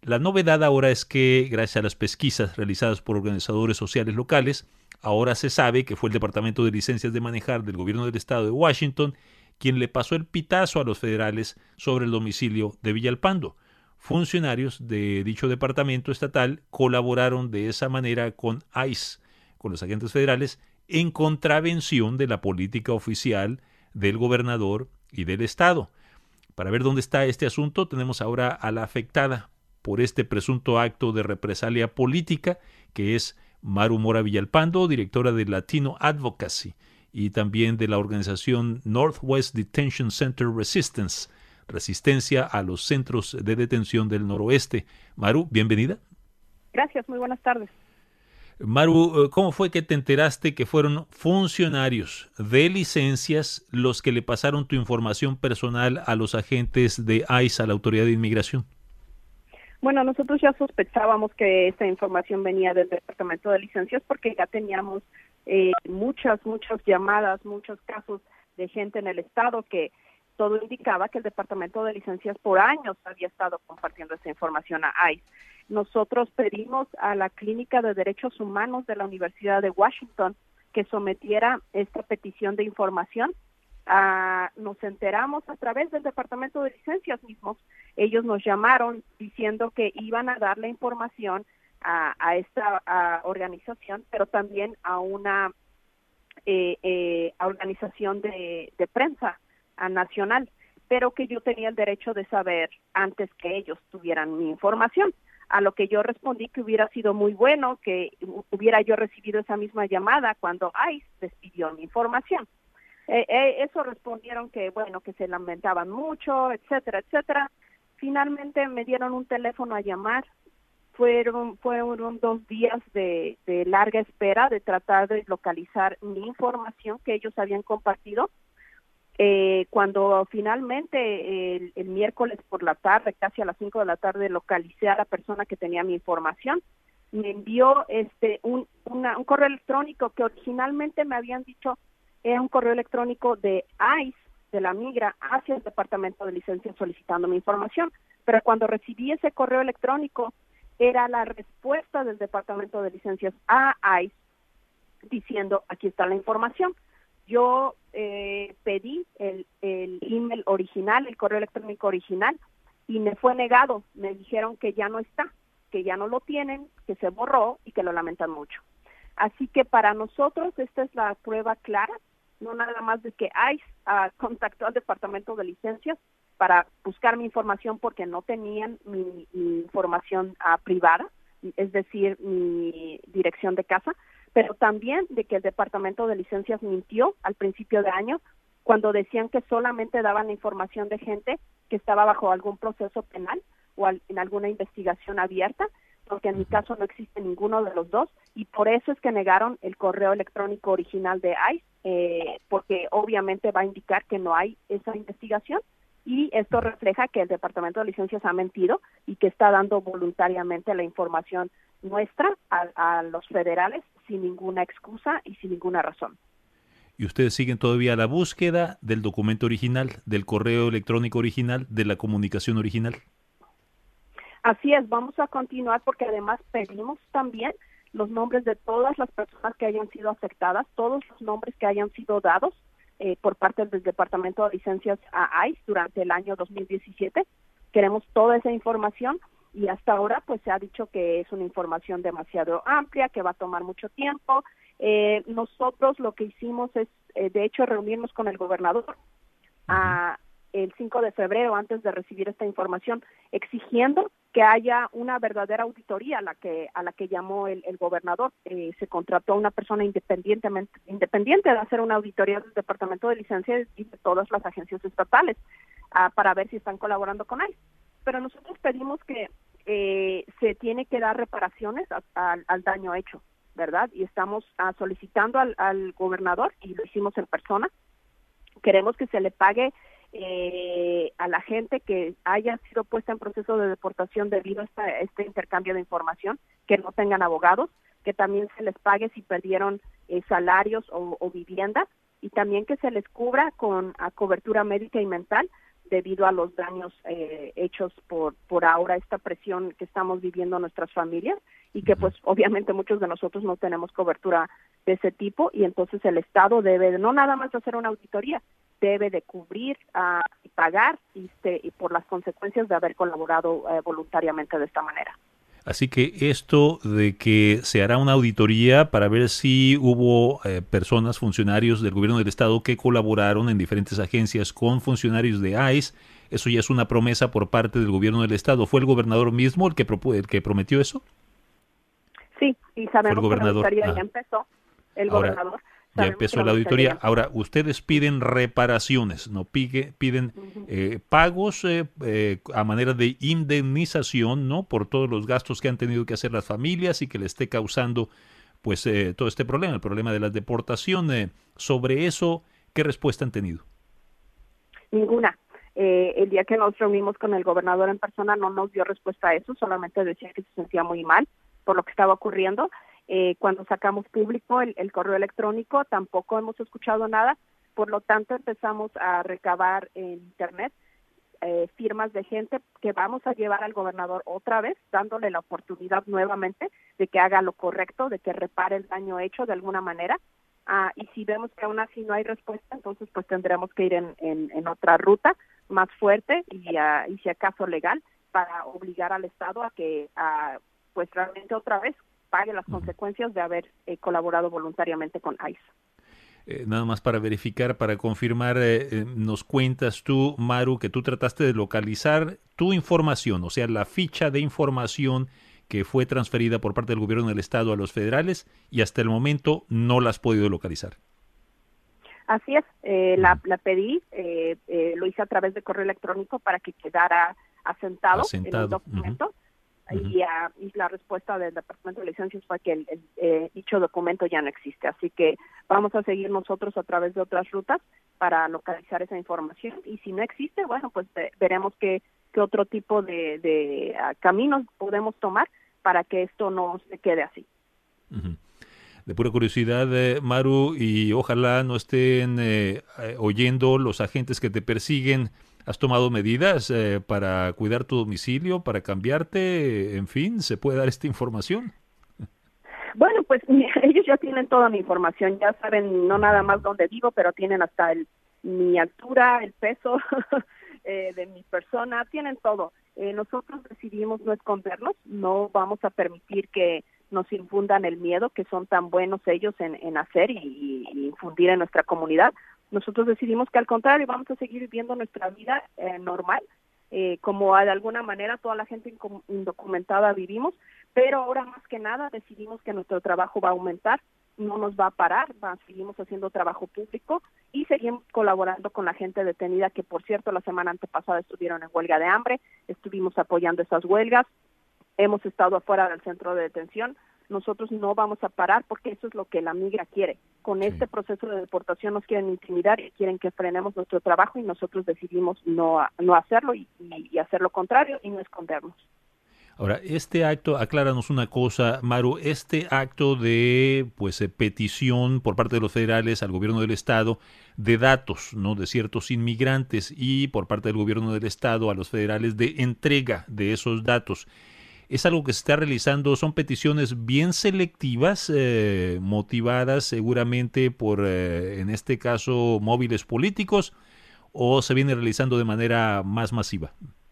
La novedad ahora es que, gracias a las pesquisas realizadas por organizadores sociales locales, ahora se sabe que fue el Departamento de Licencias de Manejar del Gobierno del Estado de Washington quien le pasó el pitazo a los federales sobre el domicilio de Villalpando. Funcionarios de dicho departamento estatal colaboraron de esa manera con ICE, con los agentes federales, en contravención de la política oficial del gobernador y del Estado. Para ver dónde está este asunto, tenemos ahora a la afectada por este presunto acto de represalia política, que es Maru Mora Villalpando, directora de Latino Advocacy y también de la organización Northwest Detention Center Resistance, resistencia a los centros de detención del noroeste. Maru, bienvenida. Gracias, muy buenas tardes. Maru, ¿cómo fue que te enteraste que fueron funcionarios de licencias los que le pasaron tu información personal a los agentes de ICE, a la Autoridad de Inmigración? Bueno, nosotros ya sospechábamos que esta información venía del Departamento de Licencias porque ya teníamos muchas llamadas, muchos casos de gente en el estado que todo indicaba que el Departamento de Licencias por años había estado compartiendo esa información a ICE. Nosotros pedimos a la Clínica de Derechos Humanos de la Universidad de Washington que sometiera esta petición de información. Nos enteramos a través del Departamento de Licencias mismos. Ellos nos llamaron diciendo que iban a dar la información a esta organización, pero también a una organización de prensa nacional, pero que yo tenía el derecho de saber antes que ellos tuvieran mi información. A lo que yo respondí que hubiera sido muy bueno que hubiera yo recibido esa misma llamada cuando ICE despidió mi información. Eso respondieron que, bueno, que se lamentaban mucho, etcétera, etcétera. Finalmente me dieron un teléfono a llamar. Fueron 2 días de larga espera de tratar de localizar mi información que ellos habían compartido. Cuando finalmente el miércoles por la tarde, casi a las 5 de la tarde, localicé a la persona que tenía mi información, me envió un correo electrónico que originalmente me habían dicho era un correo electrónico de ICE, de la Migra, hacia el Departamento de Licencias solicitando mi información. Pero cuando recibí ese correo electrónico, era la respuesta del Departamento de Licencias a ICE diciendo, aquí está la información. Yo pedí el email original, el correo electrónico original, y me fue negado. Me dijeron que ya no está, que ya no lo tienen, que se borró y que lo lamentan mucho. Así que para nosotros esta es la prueba clara, no nada más de que ICE contactó al Departamento de Licencias para buscar mi información porque no tenían mi información privada, es decir, mi dirección de casa, pero también de que el Departamento de Licencias mintió al principio de año cuando decían que solamente daban la información de gente que estaba bajo algún proceso penal o en alguna investigación abierta, porque en mi caso no existe ninguno de los dos, y por eso es que negaron el correo electrónico original de ICE, porque obviamente va a indicar que no hay esa investigación, y esto refleja que el Departamento de Licencias ha mentido y que está dando voluntariamente la información nuestra a los federales sin ninguna excusa y sin ninguna razón. ¿Y ustedes siguen todavía la búsqueda del documento original, del correo electrónico original, de la comunicación original? Así es, vamos a continuar porque además pedimos también los nombres de todas las personas que hayan sido afectadas, todos los nombres que hayan sido dados por parte del Departamento de Licencias a ICE durante el año 2017. Queremos toda esa información y hasta ahora pues se ha dicho que es una información demasiado amplia, que va a tomar mucho tiempo. Nosotros lo que hicimos es, de hecho, reunirnos con el gobernador el 5 de febrero antes de recibir esta información, exigiendo que haya una verdadera auditoría a la que llamó el gobernador. Se contrató a una persona independiente de hacer una auditoría del Departamento de Licencias y de todas las agencias estatales para ver si están colaborando con él. Pero nosotros pedimos que se tiene que dar reparaciones al daño hecho, ¿verdad? Y estamos solicitando al gobernador, y lo hicimos en persona, queremos que se le pague a la gente que haya sido puesta en proceso de deportación debido a este intercambio de información, que no tengan abogados, que también se les pague si perdieron salarios o viviendas, y también que se les cubra con cobertura médica y mental debido a los daños hechos por ahora esta presión que estamos viviendo nuestras familias y que pues obviamente muchos de nosotros no tenemos cobertura de ese tipo y entonces el Estado debe no nada más hacer una auditoría, debe de cubrir y pagar y por las consecuencias de haber colaborado voluntariamente de esta manera. Así que esto de que se hará una auditoría para ver si hubo personas, funcionarios del gobierno del estado que colaboraron en diferentes agencias con funcionarios de ICE, eso ya es una promesa por parte del gobierno del estado. ¿Fue el gobernador mismo el que prometió eso? Sí, y sabemos que la auditoría ya empezó. El Ahora, gobernador ya empezó la auditoría. Ahora, ustedes piden reparaciones, no piden pagos a manera de indemnización, ¿no? Por todos los gastos que han tenido que hacer las familias y que le esté causando, pues, todo este problema, el problema de la deportación. Sobre eso, ¿qué respuesta han tenido? Ninguna. El día que nos reunimos con el gobernador en persona no nos dio respuesta a eso, solamente decía que se sentía muy mal por lo que estaba ocurriendo. Cuando sacamos público el correo electrónico tampoco hemos escuchado nada, por lo tanto empezamos a recabar en internet firmas de gente que vamos a llevar al gobernador otra vez, dándole la oportunidad nuevamente de que haga lo correcto, de que repare el daño hecho de alguna manera, y si vemos que aún así no hay respuesta, entonces pues tendremos que ir en otra ruta más fuerte y si acaso legal para obligar al Estado a que pues realmente otra vez pague las consecuencias de haber colaborado voluntariamente con ICE. Nada más para verificar, para confirmar, nos cuentas tú, Maru, que tú trataste de localizar tu información, o sea, la ficha de información que fue transferida por parte del gobierno del estado a los federales y hasta el momento no la has podido localizar. Así es, la pedí, lo hice a través de correo electrónico para que quedara asentado. En el documento. Y la respuesta del Departamento de Licencias fue que dicho documento ya no existe. Así que vamos a seguir nosotros a través de otras rutas para localizar esa información. Y si no existe, bueno, pues veremos qué otro tipo de caminos podemos tomar para que esto no se quede así. De pura curiosidad, Maru, y ojalá no estén oyendo los agentes que te persiguen. ¿Has tomado medidas para cuidar tu domicilio, para cambiarte? En fin, ¿se puede dar esta información? Bueno, pues ellos ya tienen toda mi información, ya saben no nada más dónde vivo, pero tienen hasta mi altura, el peso de mi persona, tienen todo. Nosotros decidimos no escondernos, no vamos a permitir que nos infundan el miedo que son tan buenos ellos en hacer y infundir en nuestra comunidad. Nosotros decidimos que al contrario vamos a seguir viviendo nuestra vida normal, como de alguna manera toda la gente indocumentada vivimos, pero ahora más que nada decidimos que nuestro trabajo va a aumentar, no nos va a parar, seguimos haciendo trabajo público y seguimos colaborando con la gente detenida que, por cierto, la semana antepasada estuvieron en huelga de hambre, estuvimos apoyando esas huelgas, hemos estado afuera del centro de detención. Nosotros no vamos a parar porque eso es lo que la migra quiere. Con este proceso de deportación nos quieren intimidar y quieren que frenemos nuestro trabajo y nosotros decidimos no hacerlo y hacer lo contrario y no escondernos. Ahora, este acto, acláranos una cosa, Maru, este acto de petición por parte de los federales al gobierno del estado de datos, ¿no?, de ciertos inmigrantes y por parte del gobierno del estado a los federales de entrega de esos datos. Es algo que se está realizando, son peticiones bien selectivas, motivadas seguramente por, en este caso, móviles políticos, o se viene realizando de manera más masiva.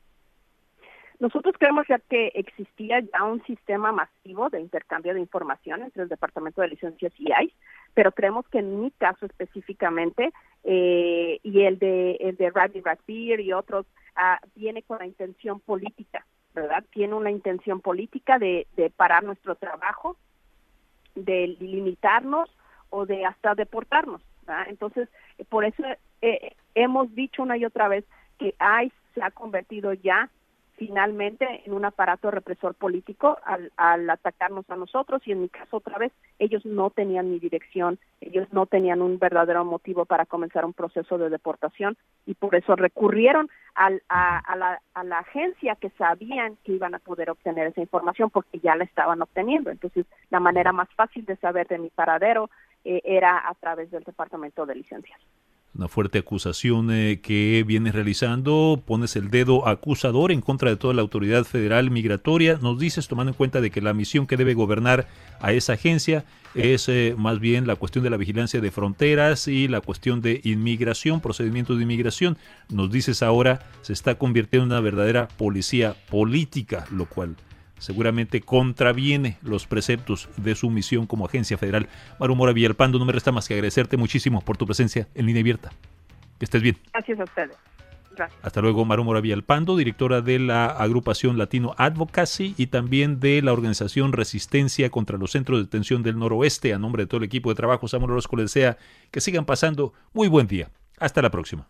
Nosotros creemos ya que existía ya un sistema masivo de intercambio de información entre el Departamento de Licencias y ICE, pero creemos que en mi caso específicamente y el de Ravi Rakbir y otros viene con la intención política, ¿verdad? Tiene una intención política de parar nuestro trabajo, de limitarnos o de hasta deportarnos, ¿verdad? Entonces, por eso hemos dicho una y otra vez que ICE se ha convertido ya finalmente en un aparato represor político al atacarnos a nosotros y en mi caso otra vez ellos no tenían mi dirección, ellos no tenían un verdadero motivo para comenzar un proceso de deportación y por eso recurrieron a la agencia que sabían que iban a poder obtener esa información porque ya la estaban obteniendo. Entonces la manera más fácil de saber de mi paradero era a través del Departamento de Licencias. Una fuerte acusación que vienes realizando. Pones el dedo acusador en contra de toda la autoridad federal migratoria. Nos dices, tomando en cuenta de que la misión que debe gobernar a esa agencia es más bien la cuestión de la vigilancia de fronteras y la cuestión de inmigración, procedimientos de inmigración. Nos dices ahora se está convirtiendo en una verdadera policía política, lo cual seguramente contraviene los preceptos de su misión como agencia federal. Maru Mora Villalpando, no me resta más que agradecerte muchísimo por tu presencia en Línea Abierta. Que estés bien. Gracias a ustedes. Gracias. Hasta luego, Maru Mora Villalpando, directora de la agrupación Latino Advocacy y también de la organización Resistencia contra los Centros de Detención del Noroeste. A nombre de todo el equipo de trabajo, Samuel Orozco les desea que sigan pasando muy buen día. Hasta la próxima.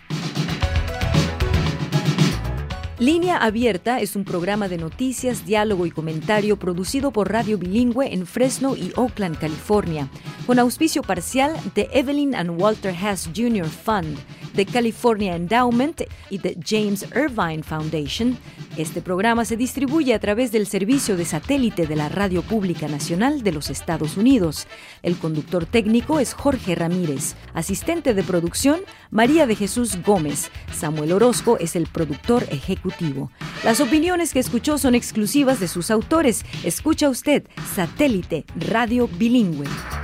Línea Abierta es un programa de noticias, diálogo y comentario producido por Radio Bilingüe en Fresno y Oakland, California, con auspicio parcial de Evelyn and Walter Hess Jr. Fund, de California Endowment y de James Irvine Foundation. Este programa se distribuye a través del servicio de satélite de la Radio Pública Nacional de los Estados Unidos. El conductor técnico es Jorge Ramírez. Asistente de producción, María de Jesús Gómez. Samuel Orozco es el productor ejecutivo. Las opiniones que escuchó son exclusivas de sus autores. Escucha usted Satélite Radio Bilingüe.